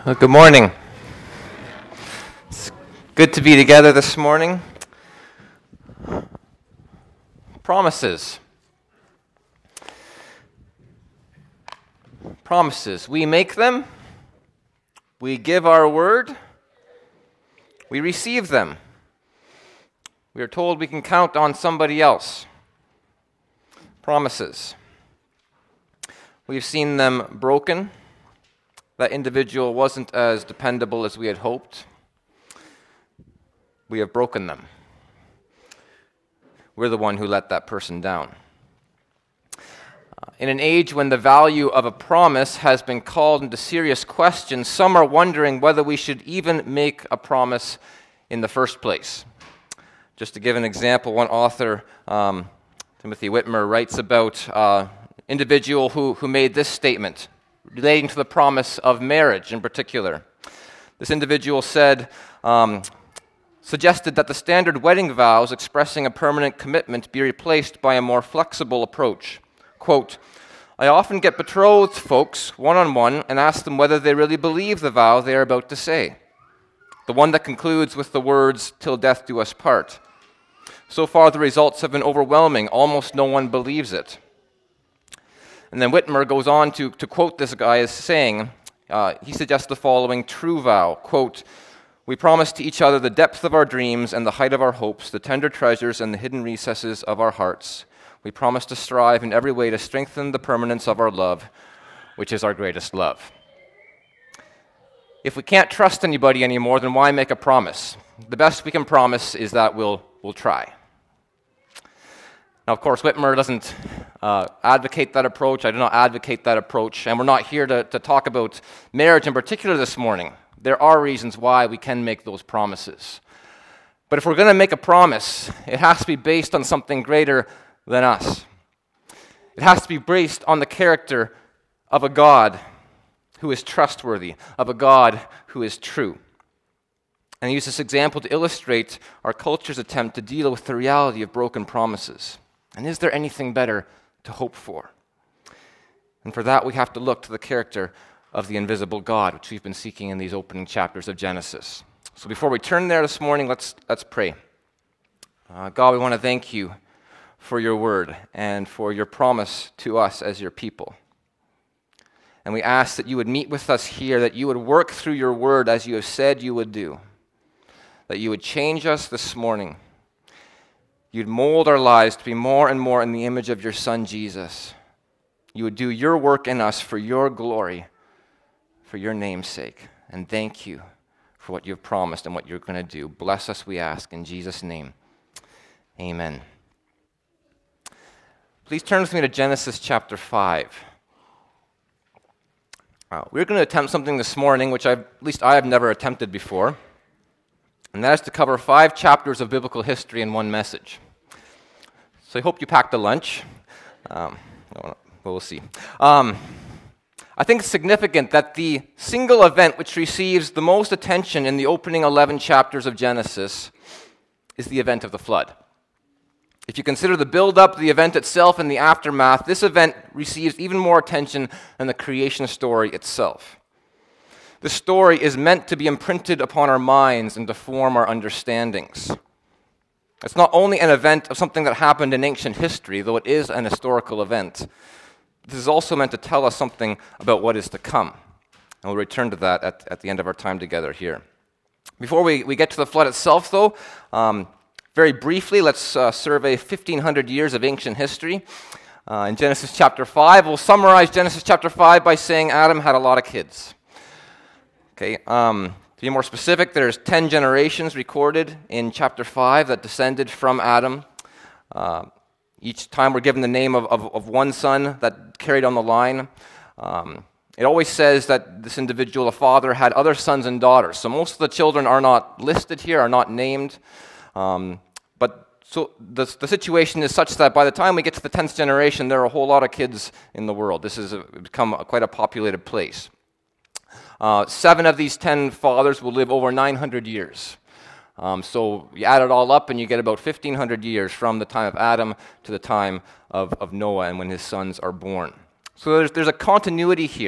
Well, good morning. It's good to be together this morning. Promises. Promises. We make them. We give our word. We receive them. We are told we can count on somebody else. Promises. We've seen them broken. That individual wasn't as dependable as we had hoped. We have broken them. We're the one who let that person down. In an age when the value of a promise has been called into serious question, some are wondering whether we should even make a promise in the first place. Just to give an example, one author, Timothy Whitmer, writes about an individual who made this statement relating to the promise of marriage in particular. This individual suggested that the standard wedding vows expressing a permanent commitment be replaced by a more flexible approach. Quote, I often get betrothed folks one-on-one and ask them whether they really believe the vow they are about to say. The one that concludes with the words, till death do us part. So far the results have been overwhelming. Almost no one believes it. And then Whitmer goes on to quote this guy as saying, he suggests the following true vow, quote, we promise to each other the depth of our dreams and the height of our hopes, the tender treasures and the hidden recesses of our hearts. We promise to strive in every way to strengthen the permanence of our love, which is our greatest love. If we can't trust anybody anymore, then why make a promise? The best we can promise is that we'll try. Now, of course, Whitmer doesn't advocate that approach. I do not advocate that approach. And we're not here to talk about marriage in particular this morning. There are reasons why we can make those promises. But if we're going to make a promise, it has to be based on something greater than us. It has to be based on the character of a God who is trustworthy, of a God who is true. And I use this example to illustrate our culture's attempt to deal with the reality of broken promises. And is there anything better to hope for? And for that, we have to look to the character of the invisible God, which we've been seeking in these opening chapters of Genesis. So before we turn there this morning, let's pray. God, we want to thank you for your word and for your promise to us as your people. And we ask that you would meet with us here, that you would work through your word as you have said you would do, that you would change us this morning. You'd mold our lives to be more and more in the image of your Son, Jesus. You would do your work in us for your glory, for your name's sake. And thank you for what you've promised and what you're going to do. Bless us, we ask, in Jesus' name. Amen. Please turn with me to Genesis chapter 5. We're going to attempt something this morning, which at least I have never attempted before. And that is to cover 5 chapters of biblical history in one message. So I hope you packed a lunch. We'll see. I think it's significant that the single event which receives the most attention in the opening 11 chapters of Genesis is the event of the flood. If you consider the build-up, the event itself, and the aftermath, this event receives even more attention than the creation story itself. The story is meant to be imprinted upon our minds and to form our understandings. It's not only an event of something that happened in ancient history, though it is an historical event. This is also meant to tell us something about what is to come. And we'll return to that at the end of our time together here. Before we get to the flood itself, though, very briefly, let's survey 1,500 years of ancient history. In Genesis chapter 5, we'll summarize Genesis chapter 5 by saying Adam had a lot of kids. Okay, to be more specific, there's 10 generations recorded in chapter 5 that descended from Adam. Each time we're given the name of one son that carried on the line. It always says that this individual, a father, had other sons and daughters. So most of the children are not listed here, are not named. But so the situation is such that by the time we get to the 10th generation, there are a whole lot of kids in the world. This has become quite a populated place. 7 of these 10 fathers will live over 900 years. So you add it all up and you get about 1,500 years from the time of Adam to the time of Noah and when his sons are born. So there's a continuity here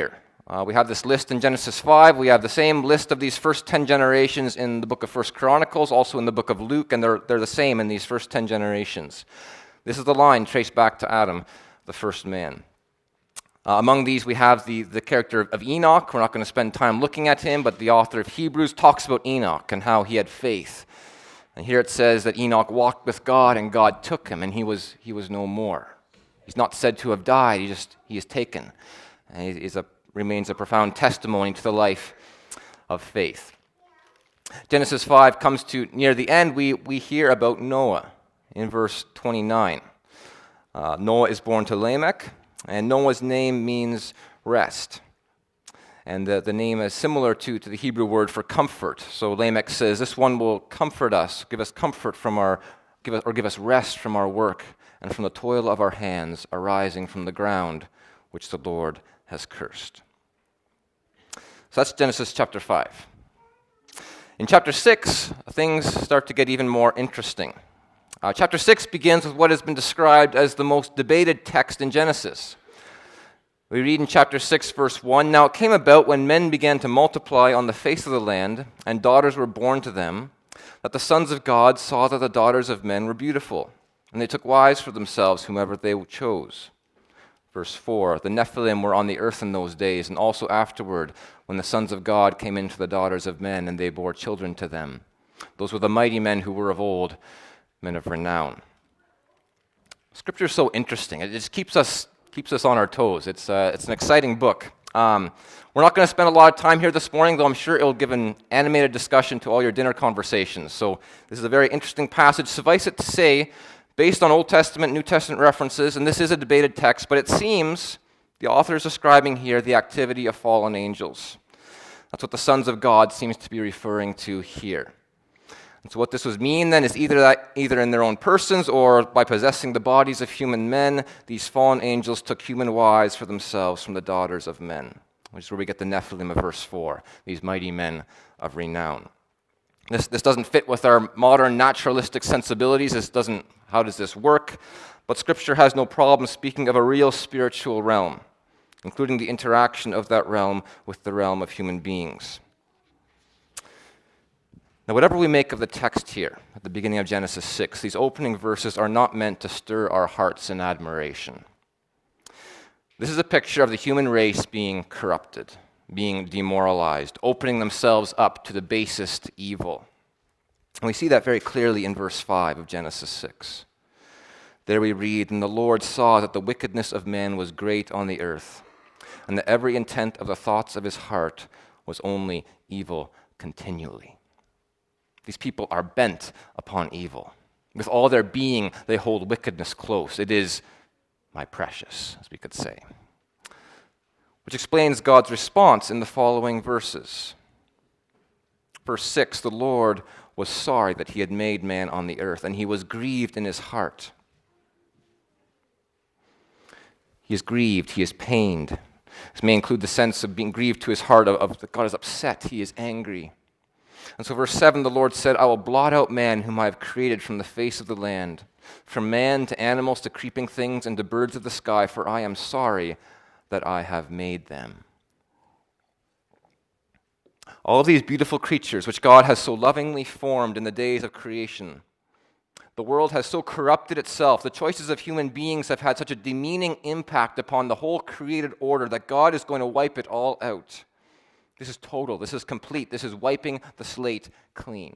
We have this list in Genesis 5. We have the same list of these first 10 generations in the book of 1 Chronicles, also in the book of Luke, and they're the same in these first 10 generations. This is the line traced back to Adam, the first man. Among these, we have the character of Enoch. We're not going to spend time looking at him, but the author of Hebrews talks about Enoch and how he had faith. And here it says that Enoch walked with God, and God took him, and he was no more. He's not said to have died. He is taken. And he remains a profound testimony to the life of faith. Genesis 5 comes to near the end. We hear about Noah in verse 29. Noah is born to Lamech, and Noah's name means rest. And the name is similar to the Hebrew word for comfort. So Lamech says, "This one will comfort us, give us comfort give us rest from our work and from the toil of our hands arising from the ground which the Lord has cursed." So that's Genesis chapter 5. In chapter 6, things start to get even more interesting. Chapter 6 begins with what has been described as the most debated text in Genesis. We read in chapter 6, verse 1, "Now it came about when men began to multiply on the face of the land, and daughters were born to them, that the sons of God saw that the daughters of men were beautiful, and they took wives for themselves whomever they chose." Verse 4, "The Nephilim were on the earth in those days, and also afterward, when the sons of God came into the daughters of men, and they bore children to them. Those were the mighty men who were of old, men of renown." Scripture is so interesting. It just keeps us on our toes. It's an exciting book. We're not going to spend a lot of time here this morning, though I'm sure it will give an animated discussion to all your dinner conversations. So this is a very interesting passage. Suffice it to say, based on Old Testament, New Testament references, and this is a debated text, but it seems the author is describing here the activity of fallen angels. That's what the sons of God seems to be referring to here. And so what this would mean then is either in their own persons or by possessing the bodies of human men, these fallen angels took human wives for themselves from the daughters of men, which is where we get the Nephilim of verse 4, these mighty men of renown. This doesn't fit with our modern naturalistic sensibilities. How does this work? But Scripture has no problem speaking of a real spiritual realm, including the interaction of that realm with the realm of human beings. Now, whatever we make of the text here at the beginning of Genesis 6, these opening verses are not meant to stir our hearts in admiration. This is a picture of the human race being corrupted, being demoralized, opening themselves up to the basest evil. And we see that very clearly in verse 5 of Genesis 6. There we read, "And the Lord saw that the wickedness of man was great on the earth, and that every intent of the thoughts of his heart was only evil continually." These people are bent upon evil. With all their being, they hold wickedness close. It is my precious, as we could say. Which explains God's response in the following verses. Verse 6, "The Lord was sorry that he had made man on the earth, and he was grieved in his heart." He is grieved, he is pained. This may include the sense of being grieved to his heart, of that God is upset, he is angry. And so verse 7, "The Lord said, I will blot out man whom I have created from the face of the land, from man to animals to creeping things and to birds of the sky, for I am sorry that I have made them." All of these beautiful creatures which God has so lovingly formed in the days of creation, the world has so corrupted itself, the choices of human beings have had such a demeaning impact upon the whole created order that God is going to wipe it all out. This is total, this is complete, this is wiping the slate clean.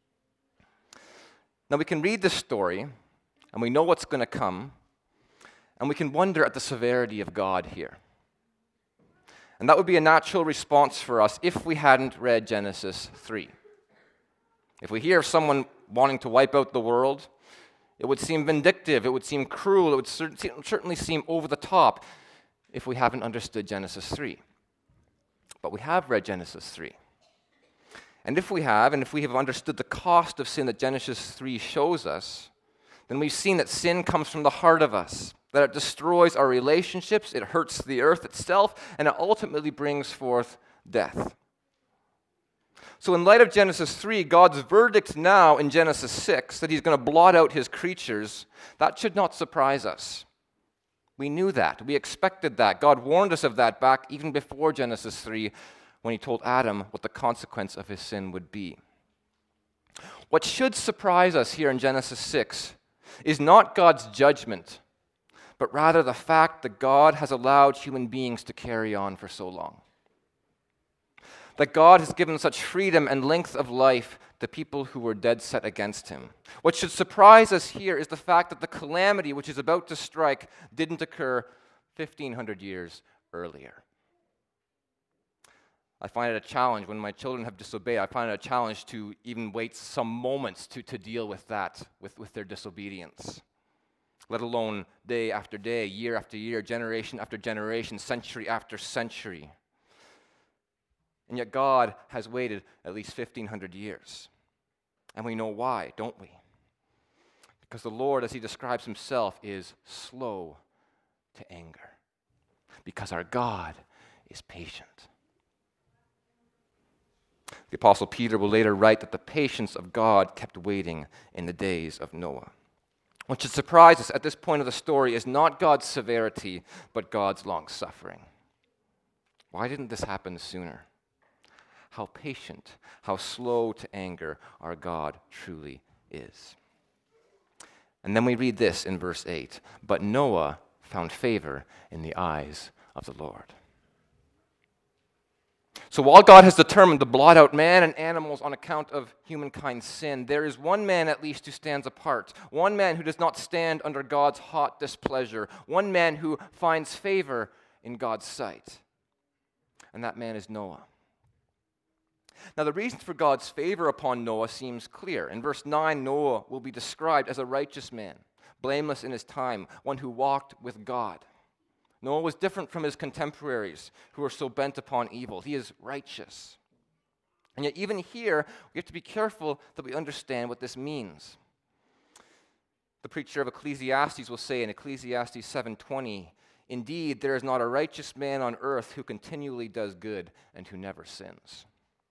Now we can read this story, and we know what's going to come, and we can wonder at the severity of God here. And that would be a natural response for us if we hadn't read Genesis 3. If we hear of someone wanting to wipe out the world, it would seem vindictive, it would seem cruel, it would certainly seem over the top if we haven't understood Genesis 3. But we have read Genesis 3. And if we have understood the cost of sin that Genesis 3 shows us, then we've seen that sin comes from the heart of us, that it destroys our relationships, it hurts the earth itself, and it ultimately brings forth death. So in light of Genesis 3, God's verdict now in Genesis 6, that he's going to blot out his creatures, that should not surprise us. We knew that. We expected that. God warned us of that back even before Genesis 3 when he told Adam what the consequence of his sin would be. What should surprise us here in Genesis 6 is not God's judgment, but rather the fact that God has allowed human beings to carry on for so long. That God has given such freedom and length of life to people who were dead set against him. What should surprise us here is the fact that the calamity which is about to strike didn't occur 1,500 years earlier. I find it a challenge when my children have disobeyed. I find it a challenge to even wait some moments to deal with that, with their disobedience. Let alone day after day, year after year, generation after generation, century after century. And yet God has waited at least 1,500 years. And we know why, don't we? Because the Lord, as he describes himself, is slow to anger. Because our God is patient. The Apostle Peter will later write that the patience of God kept waiting in the days of Noah. What should surprise us at this point of the story is not God's severity, but God's long-suffering. Why didn't this happen sooner? How patient, how slow to anger our God truly is. And then we read this in verse 8, but Noah found favor in the eyes of the Lord. So while God has determined to blot out man and animals on account of humankind's sin, there is one man at least who stands apart, one man who does not stand under God's hot displeasure, one man who finds favor in God's sight. And that man is Noah. Now, the reason for God's favor upon Noah seems clear. In verse 9, Noah will be described as a righteous man, blameless in his time, one who walked with God. Noah was different from his contemporaries who were so bent upon evil. He is righteous. And yet, even here, we have to be careful that we understand what this means. The preacher of Ecclesiastes will say in Ecclesiastes 7:20, "Indeed, there is not a righteous man on earth who continually does good and who never sins."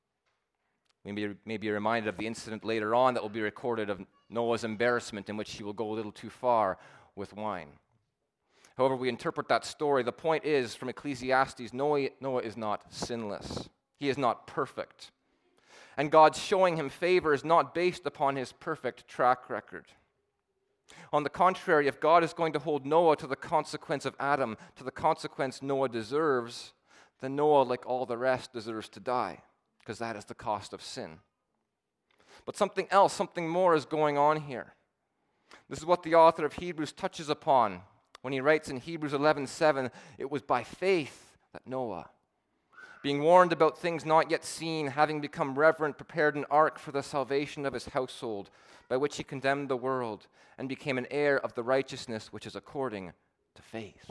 We may be reminded of the incident later on that will be recorded of Noah's embarrassment in which he will go a little too far with wine. However we interpret that story, the point is, from Ecclesiastes, Noah is not sinless. He is not perfect. And God's showing him favor is not based upon his perfect track record. On the contrary, if God is going to hold Noah to the consequence of Adam, to the consequence Noah deserves, then Noah, like all the rest, deserves to die, because that is the cost of sin. But something else, something more is going on here. This is what the author of Hebrews touches upon when he writes in Hebrews 11:7, "It was by faith that Noah, being warned about things not yet seen, having become reverent, prepared an ark for the salvation of his household, by which he condemned the world and became an heir of the righteousness which is according to faith."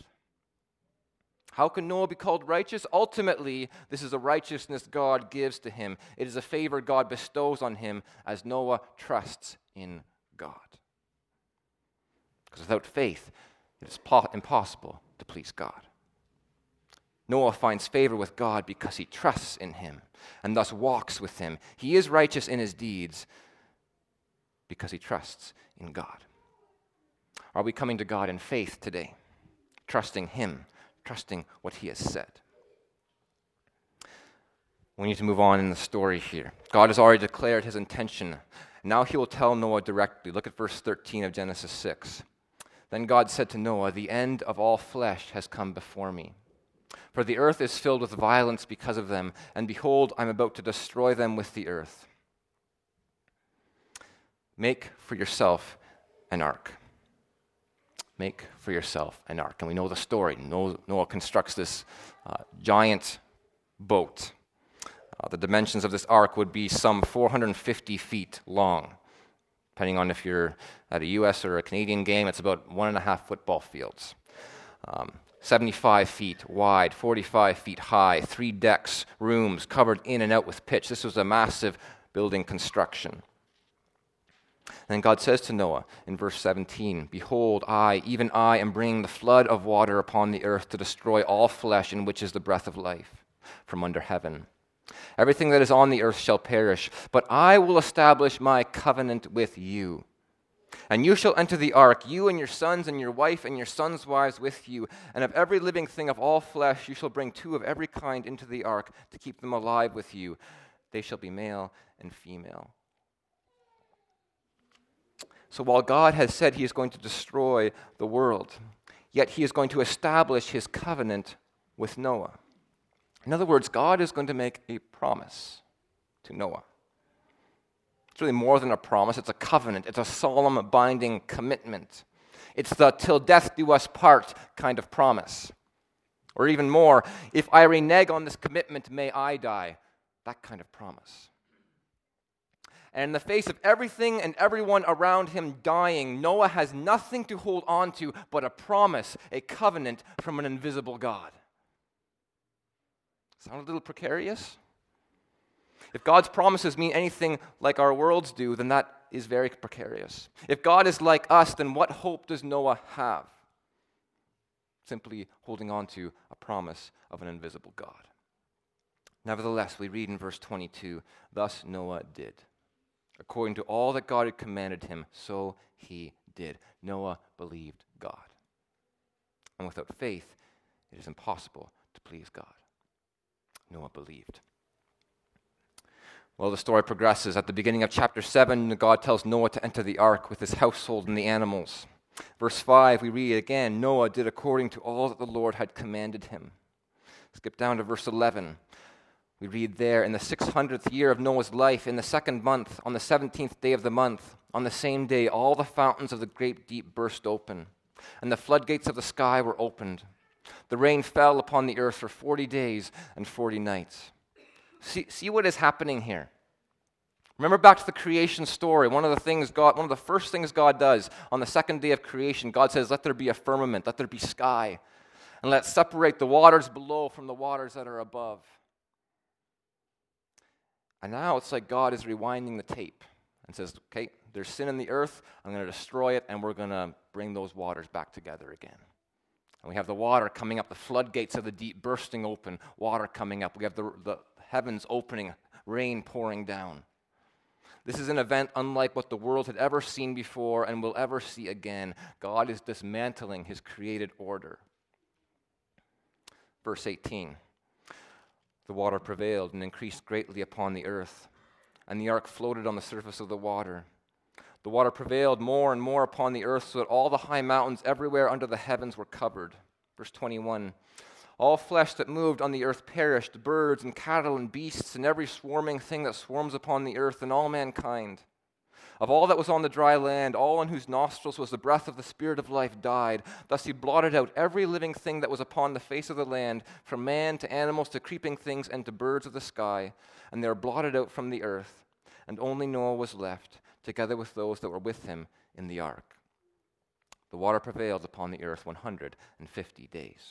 How can Noah be called righteous? Ultimately, this is a righteousness God gives to him. It is a favor God bestows on him as Noah trusts in God. Because without faith, it is impossible to please God. Noah finds favor with God because he trusts in him and thus walks with him. He is righteous in his deeds because he trusts in God. Are we coming to God in faith today? Trusting him, trusting what he has said. We need to move on in the story here. God has already declared his intention. Now he will tell Noah directly. Look at verse 13 of Genesis 6. Then God said to Noah, "The end of all flesh has come before me. For the earth is filled with violence because of them, and behold, I am about to destroy them with the earth. Make for yourself an ark." Make for yourself an ark. And we know the story. Noah constructs this giant boat. The dimensions of this ark would be some 450 feet long. Depending on if you're at a U.S. or a Canadian game, it's about 1.5 football fields. 75 feet wide, 45 feet high, 3 decks, rooms covered in and out with pitch. This was a massive building construction. And then God says to Noah in verse 17, "Behold, I, even I, am bringing the flood of water upon the earth to destroy all flesh in which is the breath of life from under heaven. Everything that is on the earth shall perish, but I will establish my covenant with you. And you shall enter the ark, you and your sons and your wife and your sons' wives with you. And of every living thing of all flesh you shall bring 2 of every kind into the ark to keep them alive with you. They shall be male and female. So while God has said he is going to destroy the world, yet he is going to establish his covenant with Noah. In other words, God is going to make a promise to Noah. It's really more than a promise. It's a covenant. It's a solemn, binding commitment. It's the till death do us part kind of promise. Or even more, if I renege on this commitment, may I die. That kind of promise. And in the face of everything and everyone around him dying, Noah has nothing to hold on to but a promise, a covenant from an invisible God. Sound a little precarious? If God's promises mean anything like our world's do, then that is very precarious. If God is like us, then what hope does Noah have? Simply holding on to a promise of an invisible God. Nevertheless, we read in verse 22, thus Noah did. According to all that God had commanded him, so he did. Noah believed God. And without faith, it is impossible to please God. Noah believed. Well, the story progresses. At the beginning of chapter 7, God tells Noah to enter the ark with his household and the animals. Verse 5, we read again, Noah did according to all that the Lord had commanded him. Skip down to verse 11. We read there, in the 600th year of Noah's life, in the 2nd month, on the 17th day of the month, on the same day, all the fountains of the great deep burst open, and the floodgates of the sky were opened. The rain fell upon the earth for 40 days and 40 nights. See what is happening here. Remember back to the creation story. One of the first things God does on the 2nd day of creation, God says, let there be a firmament, let there be sky, and let's separate the waters below from the waters that are above. And now it's like God is rewinding the tape and says, okay, there's sin in the earth, I'm going to destroy it, and we're going to bring those waters back together again. And we have the water coming up, the floodgates of the deep bursting open, water coming up. We have the heavens opening, rain pouring down. This is an event unlike what the world had ever seen before and will ever see again. God is dismantling his created order. Verse 18. The water prevailed and increased greatly upon the earth, and the ark floated on the surface of the water. The water prevailed more and more upon the earth, so that all the high mountains everywhere under the heavens were covered. Verse 21. All flesh that moved on the earth perished, birds and cattle and beasts and every swarming thing that swarms upon the earth and all mankind. Of all that was on the dry land, all in whose nostrils was the breath of the Spirit of life died. Thus he blotted out every living thing that was upon the face of the land, from man to animals to creeping things and to birds of the sky. And they were blotted out from the earth. And only Noah was left, together with those that were with him in the ark. The water prevailed upon the earth 150 days.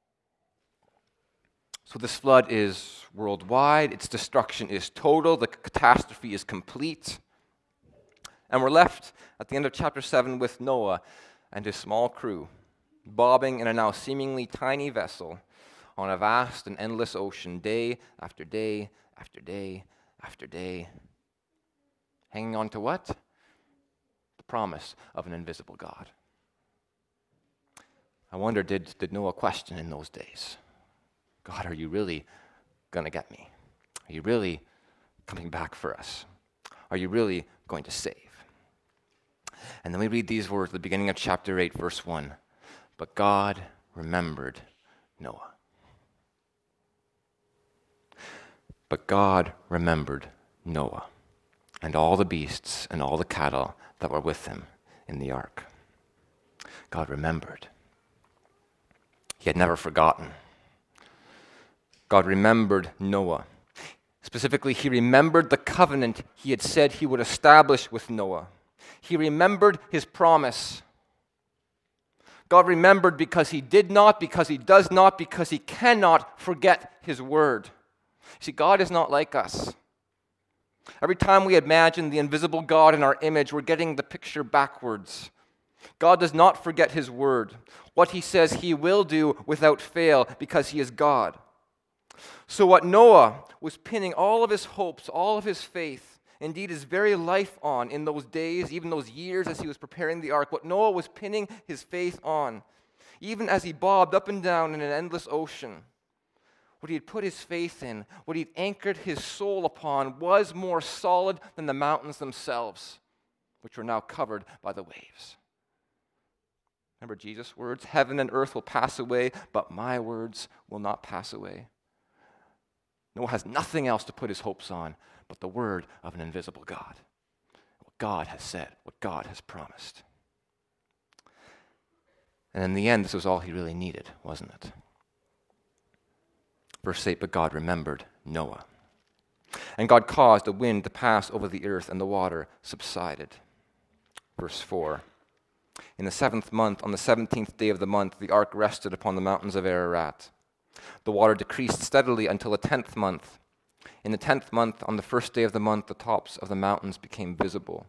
So this flood is worldwide. Its destruction is total. The catastrophe is complete. And we're left at the end of chapter 7 with Noah and his small crew, bobbing in a now seemingly tiny vessel on a vast and endless ocean, day after day after day after day. Hanging on to what? The promise of an invisible God. I wonder, did Noah question in those days? God, are you really going to get me? Are you really coming back for us? Are you really going to save? And then we read these words at the beginning of chapter 8, verse 1. But God remembered Noah. But God remembered Noah and all the beasts and all the cattle that were with him in the ark. God remembered. He had never forgotten. God remembered Noah. Specifically, he remembered the covenant he had said he would establish with Noah. He remembered his promise. God remembered because he did not, because he does not, because he cannot forget his word. See, God is not like us. Every time we imagine the invisible God in our image, we're getting the picture backwards. God does not forget his word. What he says he will do without fail because he is God. So what Noah was pinning all of his hopes, all of his faith indeed his very life on in those days, even those years as he was preparing the ark, what Noah was pinning his faith on, even as he bobbed up and down in an endless ocean. What he had put his faith in, what he had anchored his soul upon, was more solid than the mountains themselves, which were now covered by the waves. Remember Jesus' words, heaven and earth will pass away, but my words will not pass away. Noah has nothing else to put his hopes on but the word of an invisible God. What God has said, what God has promised. And in the end, this was all he really needed, wasn't it? Verse 8, but God remembered Noah. And God caused a wind to pass over the earth, and the water subsided. Verse 4, in the 7th month, on the 17th day of the month, the ark rested upon the mountains of Ararat. The water decreased steadily until the 10th month. In the 10th month, on the 1st day of the month, the tops of the mountains became visible.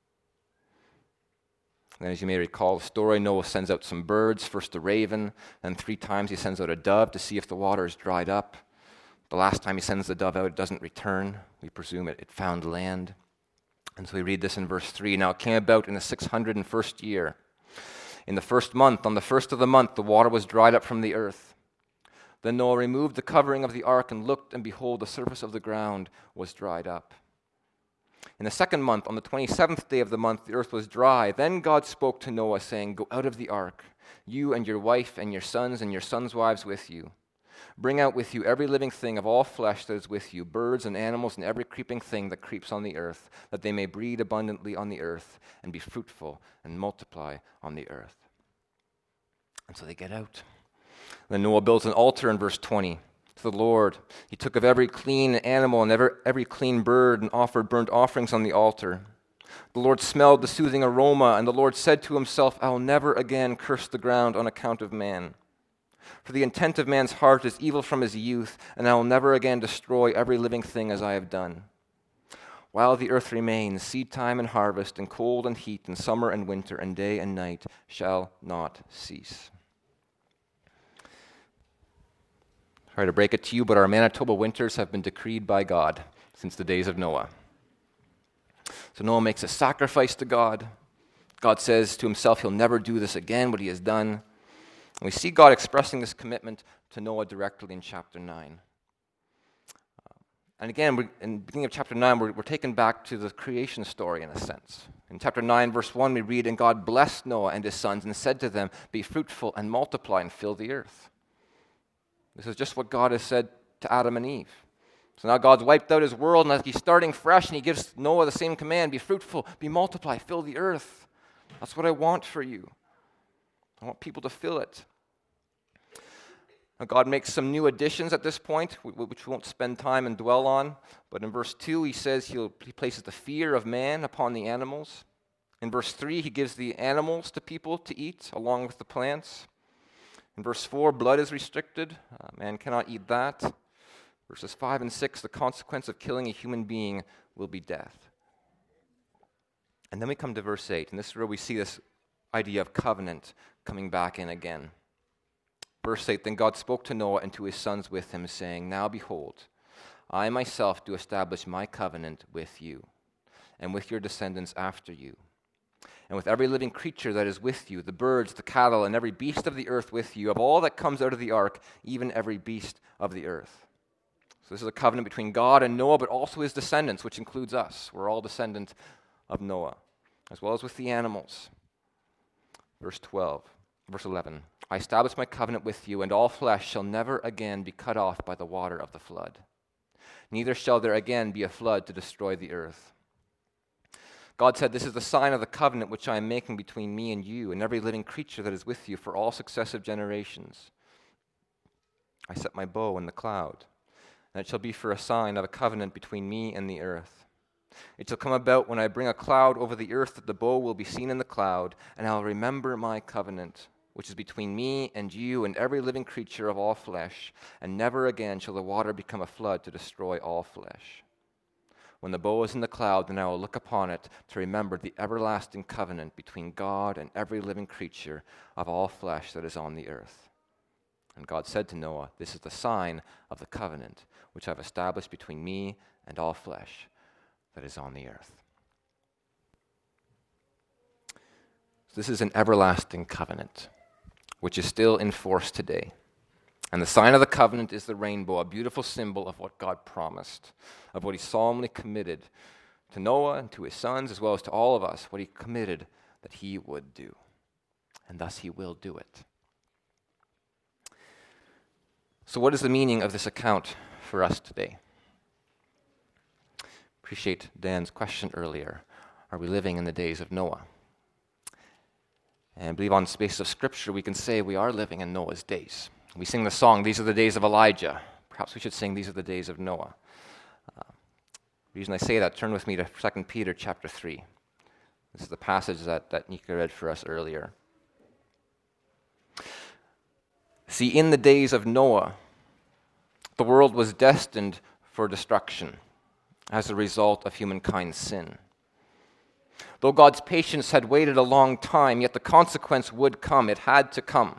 And as you may recall the story, Noah sends out some birds, first a raven, and 3 times he sends out a dove to see if the water is dried up. The last time he sends the dove out, it doesn't return. We presume it found land. And so we read this in verse 3. Now it came about in the 601st year. In the 1st month, on the 1st of the month, the water was dried up from the earth. Then Noah removed the covering of the ark and looked, and behold, the surface of the ground was dried up. In the 2nd month, on the 27th day of the month, the earth was dry. Then God spoke to Noah, saying, go out of the ark, you and your wife and your sons' wives with you. Bring out with you every living thing of all flesh that is with you, birds and animals and every creeping thing that creeps on the earth, that they may breed abundantly on the earth and be fruitful and multiply on the earth. And so they get out. Then Noah builds an altar in verse 20 to the Lord. He took of every clean animal and every clean bird and offered burnt offerings on the altar. The Lord smelled the soothing aroma, and the Lord said to himself, I will never again curse the ground on account of man. For the intent of man's heart is evil from his youth, and I will never again destroy every living thing as I have done. While the earth remains, seed time and harvest, and cold and heat, and summer and winter, and day and night shall not cease. Sorry to break it to you, but our Manitoba winters have been decreed by God since the days of Noah. So Noah makes a sacrifice to God. God says to himself he'll never do this again, what he has done. And we see God expressing this commitment to Noah directly in chapter 9. And again, in the beginning of chapter 9, we're taken back to the creation story in a sense. In chapter 9, verse 1, we read, and God blessed Noah and his sons and said to them, be fruitful and multiply and fill the earth. This is just what God has said to Adam and Eve. So now God's wiped out his world, and he's starting fresh, and he gives Noah the same command, be fruitful, be multiply, fill the earth. That's what I want for you. I want people to fill it. Now God makes some new additions at this point, which we won't spend time and dwell on. But in verse 2, he says he places the fear of man upon the animals. In verse 3, he gives the animals to people to eat, along with the plants. In verse 4, blood is restricted. Man cannot eat that. Verses 5 and 6, the consequence of killing a human being will be death. And then we come to verse 8, and this is where we see this idea of covenant coming back in again. Verse 8, then God spoke to Noah and to his sons with him, saying, now behold, I myself do establish my covenant with you, and with your descendants after you, and with every living creature that is with you, the birds, the cattle, and every beast of the earth with you, of all that comes out of the ark, even every beast of the earth. So this is a covenant between God and Noah, but also his descendants, which includes us. We're all descendants of Noah, as well as with the animals. Verse 11, I establish my covenant with you, and all flesh shall never again be cut off by the water of the flood. Neither shall there again be a flood to destroy the earth. God said, this is the sign of the covenant which I am making between me and you and every living creature that is with you for all successive generations. I set my bow in the cloud, and it shall be for a sign of a covenant between me and the earth. It shall come about when I bring a cloud over the earth that the bow will be seen in the cloud, and I will remember my covenant, which is between me and you and every living creature of all flesh, and never again shall the water become a flood to destroy all flesh. When the bow is in the cloud, then I will look upon it to remember the everlasting covenant between God and every living creature of all flesh that is on the earth. And God said to Noah, this is the sign of the covenant which I have established between me and all flesh, that is on the earth. This is an everlasting covenant, which is still in force today. And the sign of the covenant is the rainbow, a beautiful symbol of what God promised, of what he solemnly committed to Noah and to his sons, as well as to all of us, what he committed that he would do. And thus he will do it. So what is the meaning of this account for us today? Appreciate Dan's question earlier. Are we living in the days of Noah? And I believe on the basis of Scripture, we can say we are living in Noah's days. We sing the song, "These are the days of Elijah." Perhaps we should sing, "These are the days of Noah." The reason I say that, turn with me to 2 Peter chapter 3. This is the passage that Nika read for us earlier. See, in the days of Noah, the world was destined for destruction as a result of humankind's sin. Though God's patience had waited a long time, yet the consequence would come. It had to come.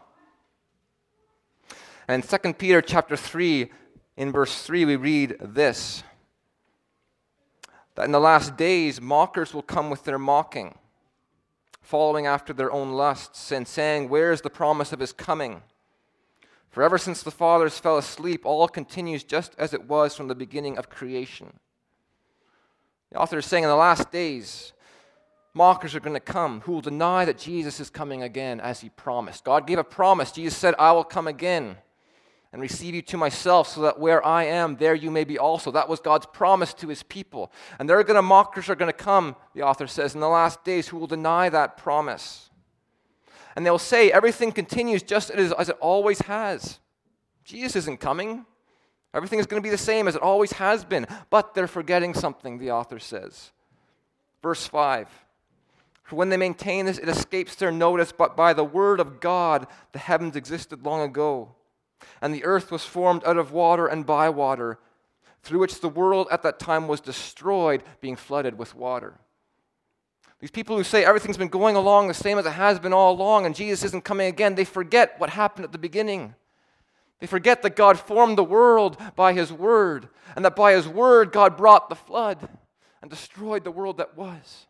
And in 2 Peter chapter 3, in verse 3, we read this, that in the last days mockers will come with their mocking, following after their own lusts, and saying, "Where is the promise of his coming? For ever since the fathers fell asleep, all continues just as it was from the beginning of creation." The author is saying in the last days, mockers are going to come who will deny that Jesus is coming again as he promised. God gave a promise. Jesus said, "I will come again and receive you to myself, so that where I am, there you may be also." That was God's promise to his people. And mockers are going to come, the author says, in the last days who will deny that promise. And they'll say everything continues just as it always has. Jesus isn't coming. Everything is going to be the same as it always has been. But they're forgetting something, the author says. Verse 5. For when they maintain this, it escapes their notice, but by the word of God, the heavens existed long ago, and the earth was formed out of water and by water, through which the world at that time was destroyed, being flooded with water. These people who say everything's been going along the same as it has been all along, and Jesus isn't coming again, they forget what happened at the beginning. They forget that God formed the world by his word, and that by his word God brought the flood and destroyed the world that was.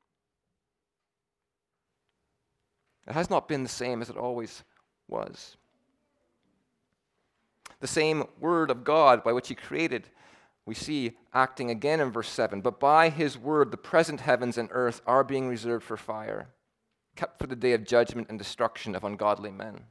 It has not been the same as it always was. The same word of God by which he created, we see acting again in verse 7. But by his word, the present heavens and earth are being reserved for fire, kept for the day of judgment and destruction of ungodly men.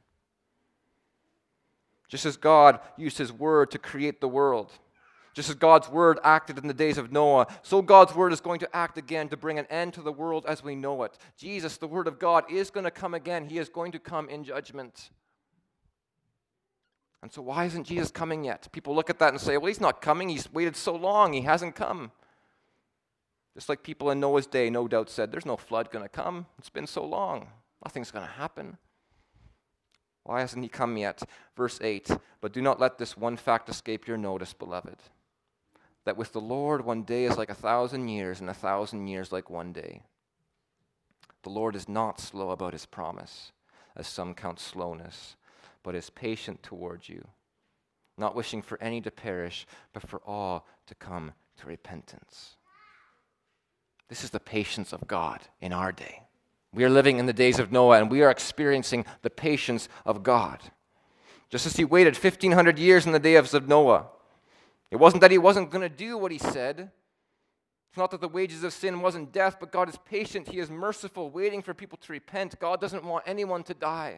Just as God used his word to create the world, just as God's word acted in the days of Noah, so God's word is going to act again to bring an end to the world as we know it. Jesus, the word of God, is going to come again. He is going to come in judgment. And so why isn't Jesus coming yet? People look at that and say, well, he's not coming. He's waited so long. He hasn't come. Just like people in Noah's day no doubt said, there's no flood going to come. It's been so long. Nothing's going to happen. Why hasn't he come yet? Verse 8, but do not let this one fact escape your notice, beloved, that with the Lord 1 day is like 1,000 years, and 1,000 years like 1 day. The Lord is not slow about his promise, as some count slowness, but is patient towards you, not wishing for any to perish, but for all to come to repentance. This is the patience of God in our day. We are living in the days of Noah, and we are experiencing the patience of God. Just as he waited 1,500 years in the days of Noah, it wasn't that he wasn't going to do what he said. It's not that the wages of sin wasn't death, but God is patient. He is merciful, waiting for people to repent. God doesn't want anyone to die.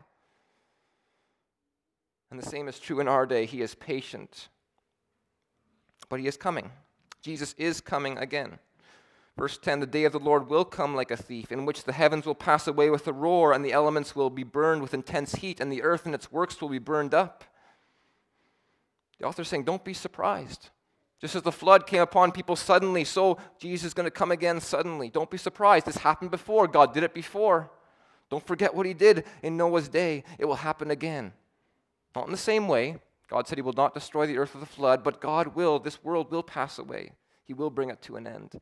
And the same is true in our day. He is patient. But he is coming. Jesus is coming again. Verse 10, the day of the Lord will come like a thief, in which the heavens will pass away with a roar, and the elements will be burned with intense heat, and the earth and its works will be burned up. The author is saying, don't be surprised. Just as the flood came upon people suddenly, so Jesus is going to come again suddenly. Don't be surprised. This happened before. God did it before. Don't forget what he did in Noah's day. It will happen again. Not in the same way. God said he will not destroy the earth with a flood, but God will. This world will pass away. He will bring it to an end.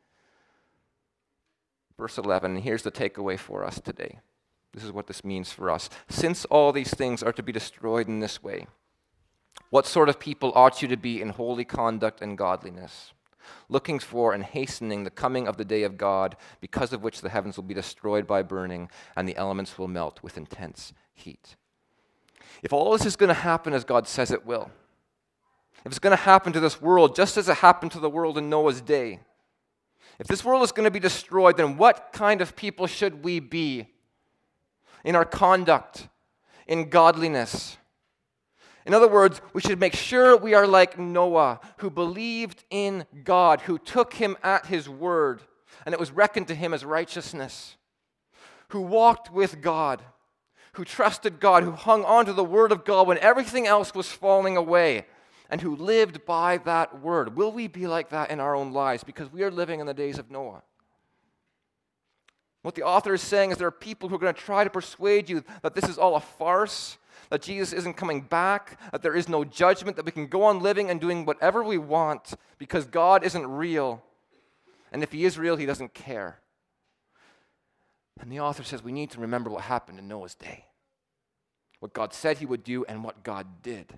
Verse 11, and here's the takeaway for us today. This is what this means for us. Since all these things are to be destroyed in this way, what sort of people ought you to be in holy conduct and godliness? looking for and hastening the coming of the day of God, because of which the heavens will be destroyed by burning, and the elements will melt with intense heat. If all this is going to happen as God says it will, if it's going to happen to this world just as it happened to the world in Noah's day, if this world is going to be destroyed, then what kind of people should we be in our conduct, in godliness? In other words, we should make sure we are like Noah, who believed in God, who took him at his word, and it was reckoned to him as righteousness, who walked with God, who trusted God, who hung on to the word of God when everything else was falling away, and who lived by that word. Will we be like that in our own lives? Because we are living in the days of Noah. What the author is saying is there are people who are going to try to persuade you that this is all a farce, that Jesus isn't coming back, that there is no judgment, that we can go on living and doing whatever we want because God isn't real. And if he is real, he doesn't care. And the author says we need to remember what happened in Noah's day, what God said he would do and what God did.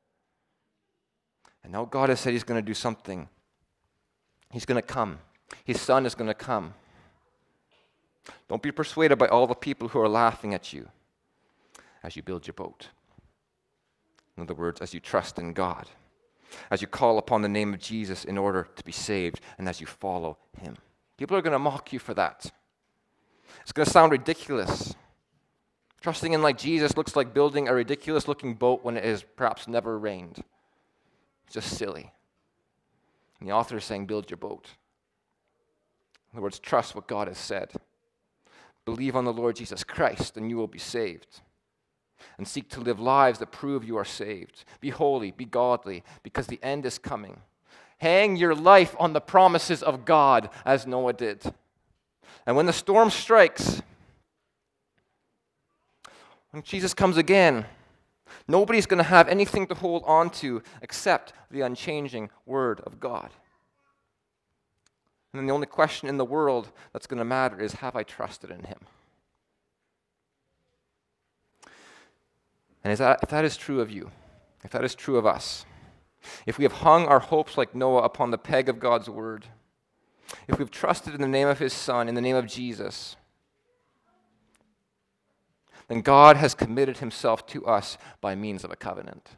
And now God has said he's going to do something. He's going to come. His son is going to come. Don't be persuaded by all the people who are laughing at you as you build your boat. In other words, as you trust in God, as you call upon the name of Jesus in order to be saved, and as you follow him. People are going to mock you for that. It's going to sound ridiculous. Trusting in like Jesus looks like building a ridiculous-looking boat when it has perhaps never rained. It's just silly. And the author is saying, build your boat. In other words, trust what God has said. Believe on the Lord Jesus Christ, and you will be saved. And seek to live lives that prove you are saved. Be holy, be godly, because the end is coming. Hang your life on the promises of God, as Noah did. And when the storm strikes, when Jesus comes again, nobody's going to have anything to hold on to except the unchanging Word of God. And then the only question in the world that's going to matter is, have I trusted in him? And if that is true of you, if that is true of us, if we have hung our hopes like Noah upon the peg of God's word, if we've trusted in the name of his Son, in the name of Jesus, then God has committed himself to us by means of a covenant.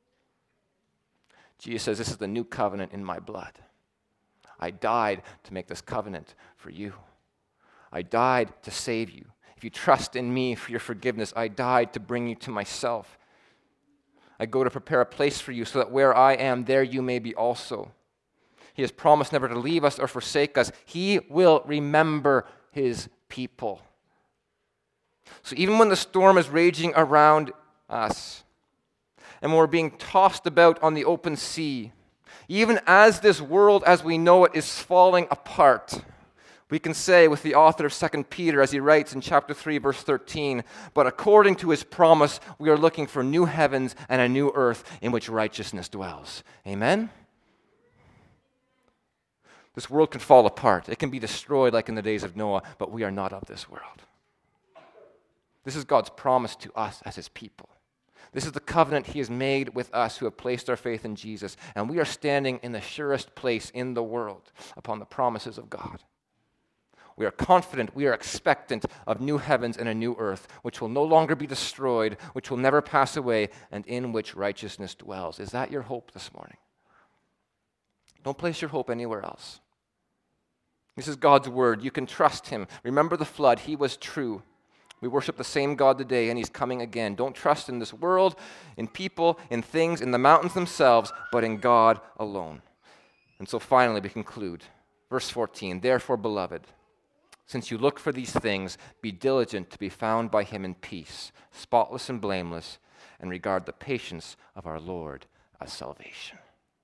Jesus says, this is the new covenant in my blood. I died to make this covenant for you. I died to save you. If you trust in me for your forgiveness, I died to bring you to myself. I go to prepare a place for you so that where I am, there you may be also. He has promised never to leave us or forsake us. He will remember his people. So even when the storm is raging around us, and when we're being tossed about on the open sea, even as this world as we know it is falling apart, we can say with the author of 2 Peter, as he writes in chapter 3, verse 13, but according to his promise, we are looking for new heavens and a new earth in which righteousness dwells. Amen? This world can fall apart. It can be destroyed like in the days of Noah, but we are not of this world. This is God's promise to us as his people. This is the covenant he has made with us who have placed our faith in Jesus, and we are standing in the surest place in the world upon the promises of God. We are confident, we are expectant of new heavens and a new earth, which will no longer be destroyed, which will never pass away, and in which righteousness dwells. Is that your hope this morning? Don't place your hope anywhere else. This is God's word. You can trust him. Remember the flood. He was true. We worship the same God today, and he's coming again. Don't trust in this world, in people, in things, in the mountains themselves, but in God alone. And so finally we conclude. Verse 14, therefore, beloved, since you look for these things, be diligent to be found by him in peace, spotless and blameless, and regard the patience of our Lord as salvation.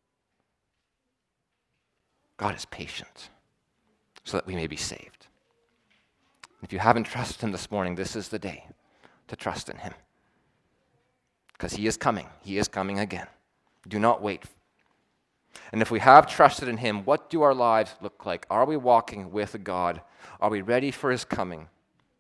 God is patient so that we may be saved. If you haven't trusted him this morning, this is the day to trust in him. Because he is coming. He is coming again. Do not wait. And if we have trusted in him, what do our lives look like? Are we walking with God? Are we ready for his coming?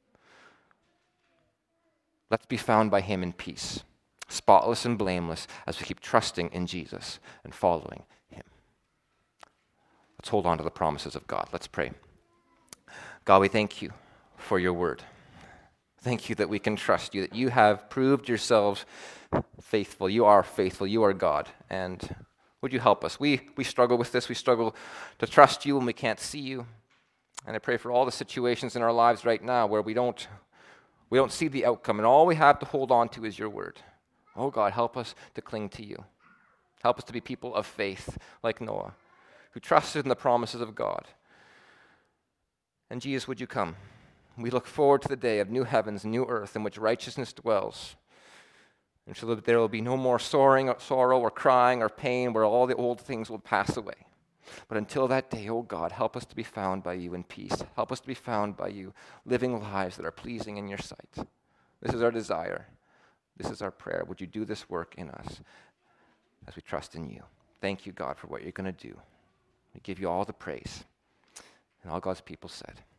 Let's be found by him in peace, spotless and blameless, as we keep trusting in Jesus and following him. Let's hold on to the promises of God. Let's pray. God, we thank you for your word. Thank you that we can trust you, that you have proved yourselves faithful. You are faithful. You are God. And would you help us? We struggle with this. We struggle to trust you when we can't see you. And I pray for all the situations in our lives right now where we don't see the outcome, and all we have to hold on to is your word. Oh God, help us to cling to you. Help us to be people of faith like Noah, who trusted in the promises of God. And Jesus, would you come? We look forward to the day of new heavens, new earth, in which righteousness dwells. And so that there will be no more sorrow or crying or pain, where all the old things will pass away. But until that day, oh God, help us to be found by you in peace. Help us to be found by you, living lives that are pleasing in your sight. This is our desire. This is our prayer. Would you do this work in us as we trust in you? Thank you, God, for what you're going to do. We give you all the praise. And all God's people said,